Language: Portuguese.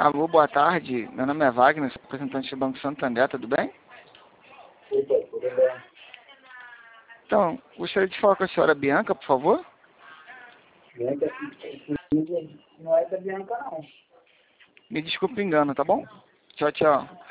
Alô, boa tarde. Meu nome é Wagner, sou representante do Banco Santander, tudo bem? Opa, tudo bem? Então, gostaria de falar com a senhora Bianca, por favor. Bianca, não é da Bianca, não. Me desculpe o engano, tá bom? Tchau, tchau.